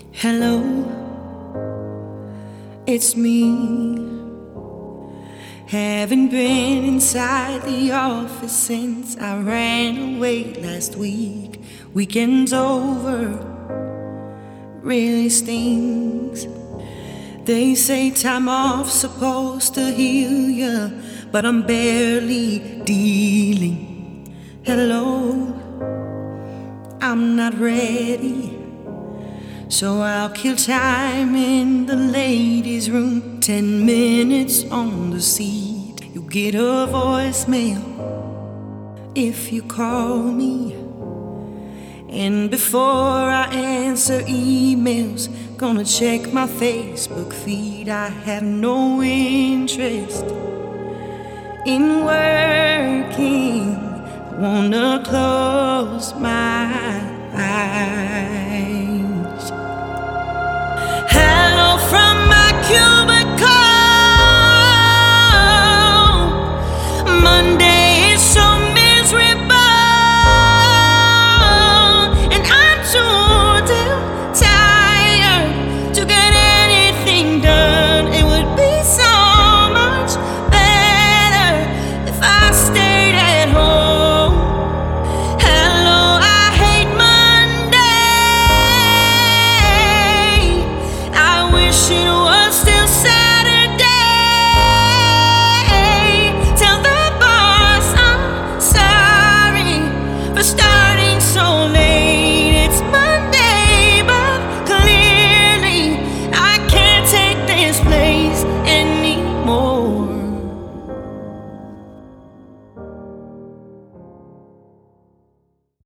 Hello, it's me. Haven't been inside the office since I ran away last week. Weekend's over, really stings. They say time off's supposed to heal ya, but I'm barely dealing. Hello, I'm not ready. So I'll kill time in the ladies' room. 10 minutes on the seat. You get a voicemail if you call me. And before I answer emails, gonna check my Facebook feed. I have no interest in working. Wanna close my eyes. Hello from my cubicle. Monday is so miserable, and I'm too damn tired to get anything done. It would be so much better if I stayed at home. Hello, I hate Monday. I wish it was still Saturday. Tell the boss I'm sorry for starting